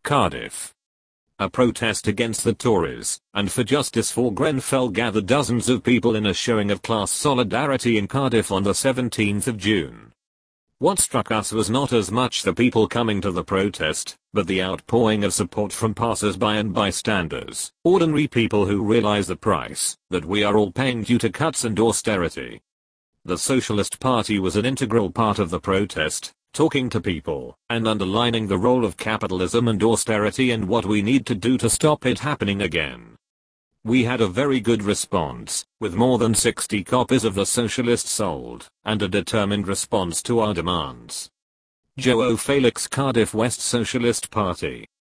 Cardiff. A protest against the Tories and for justice for Grenfell gathered dozens of people in a showing of class solidarity in Cardiff on the 17th of June. What struck us was not as much the people coming to the protest, but the outpouring of support from passers-by and bystanders, ordinary people who realize the price that we are all paying due to cuts and austerity. The Socialist Party was an integral part of the protest, talking to people and underlining the role of capitalism and austerity and what we need to do to stop it happening again. We had a very good response, with more than 60 copies of The Socialist sold, and a determined response to our demands. Joe O'Felix, Cardiff West Socialist Party.